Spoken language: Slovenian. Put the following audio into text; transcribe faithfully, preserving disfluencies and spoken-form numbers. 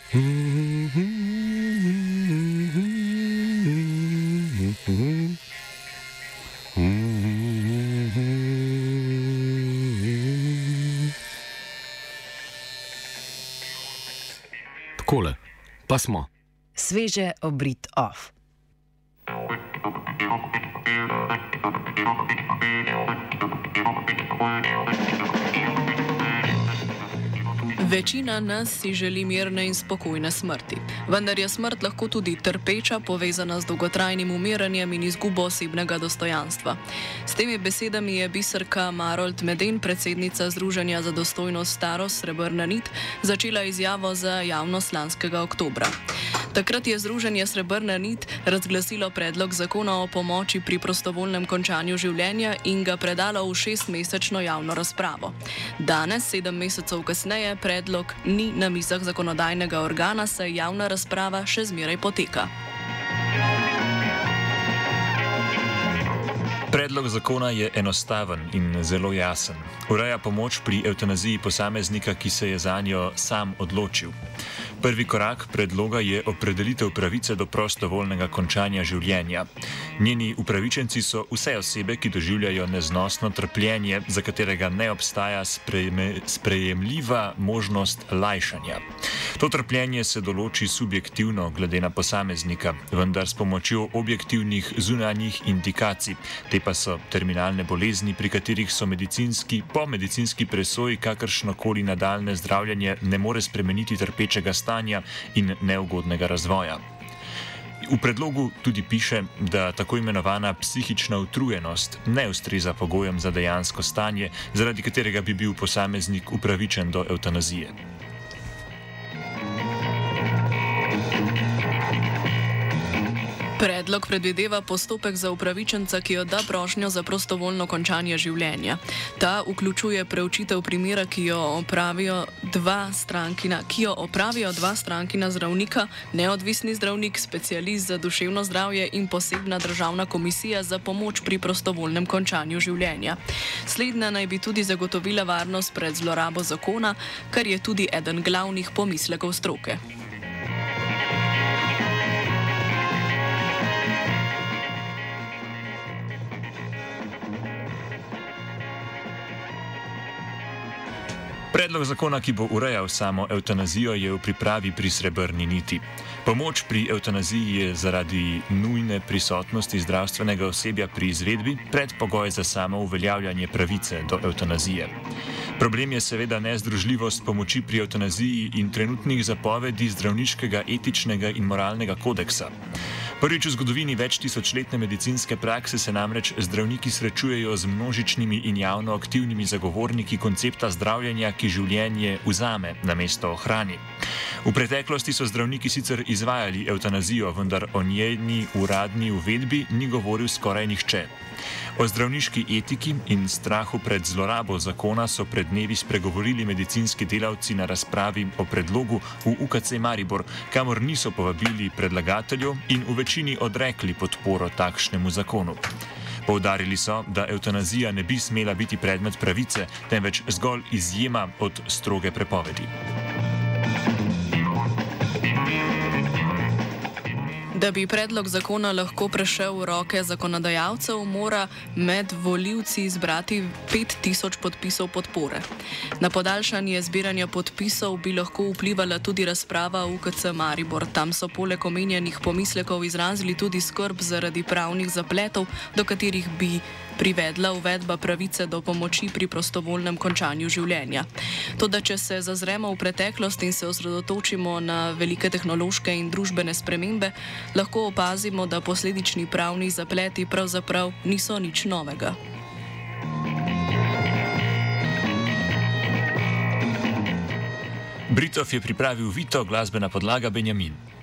Takole, pa smo. Sveže obrit off. Večina nas si želi mirne in spokojne smrti, vendar je smrt lahko tudi trpeča, povezana z dolgotrajnim umiranjem in izgubo osebnega dostojanstva. S temi besedami je Biserka Marolt Meden, predsednica Združenja za dostojnost starost Srebrna nit, začela izjavo za javnost lanskega oktobra. Takrat je Združenje Srebrna nit razglasilo predlog zakona o pomoči pri prostovoljnem končanju življenja in ga predalo v šestmesečno javno razpravo. Danes, sedem mesecev kasneje, predlog ni na mizah zakonodajnega organa, saj javna razprava še zmeraj poteka. Predlog zakona je enostaven in zelo jasen. Ureja pomoč pri evtanaziji posameznika, ki se je zanjo sam odločil. Prvi korak predloga je opredelitev pravice do prostovoljnega končanja življenja. Njeni upravičenci so vse osebe, ki doživljajo neznosno trpljenje, za katerega ne obstaja sprejme, sprejemljiva možnost lajšanja. To trpljenje se določi subjektivno glede na posameznika, vendar s pomočjo objektivnih zunanjih indikacij. Te pa so terminalne bolezni, pri katerih so medicinski, po medicinski presoji kakršnokoli nadaljne zdravljenje ne more spremeniti trpečega stanja in neugodnega razvoja. V predlogu tudi piše, da tako imenovana psihična utrujenost ne ustreza pogojem za dejansko stanje, zaradi katerega bi bil posameznik upravičen do evtanazije. Predlog predvideva postopek za upravičenca, ki odda prošnjo za prostovoljno končanje življenja. Ta vključuje preučitev primera, ki jo opravijo dva strankina, ki jo opravijo dva strankina zdravnika, neodvisni zdravnik, specialist za duševno zdravje in posebna državna komisija za pomoč pri prostovoljnem končanju življenja. Slednja naj bi tudi zagotovila varnost pred zlorabo zakona, kar je tudi eden glavnih pomislekov stroke. Predlog zakona, ki bo urejal samo evtanazijo, je v pripravi pri Srebrni niti. Pomoč pri evtanaziji je zaradi nujne prisotnosti zdravstvenega osebja pri izvedbi predpogoj za samo uveljavljanje pravice do evtanazije. Problem je seveda nezdružljivost pomoči pri evtanaziji in trenutnih zapovedi zdravniškega, etičnega in moralnega kodeksa. Prvič v zgodovini več tisočletne medicinske prakse se namreč zdravniki srečujejo z množičnimi in javno aktivnimi zagovorniki koncepta zdravljenja, ki življenje vzame namesto ohrani. V preteklosti so zdravniki sicer izvajali evtanazijo, vendar o njeni uradni uvedbi ni govoril skoraj nihče. O zdravniški etiki in strahu pred zlorabo zakona so pred dnevi spregovorili medicinski delavci na razpravi o predlogu v U K C Maribor, kamor niso povabili predlagateljev in v večini odrekli podporo takšnemu zakonu. Poudarili so, da evtanazija ne bi smela biti predmet pravice, temveč zgolj izjema od stroge prepovedi. Da bi predlog zakona lahko prešel v roke zakonodajalcev, mora med volivci zbrati pet tisoč podpisov podpore. Na podaljšanje zbiranja podpisov bi lahko vplivala tudi razprava v U K C Maribor. Tam so poleg omenjenih pomislekov izrazili tudi skrb zaradi pravnih zapletov, do katerih bi privedla uvedba pravice do pomoči pri prostovoljnem končanju življenja. Toda, če se zazremo v preteklost in se osredotočimo na velike tehnološke in družbene spremembe, lahko opazimo, da posledični pravni zapleti pravzaprav niso nič novega. Britov je pripravil Vito, glasbena podlaga Benjamin.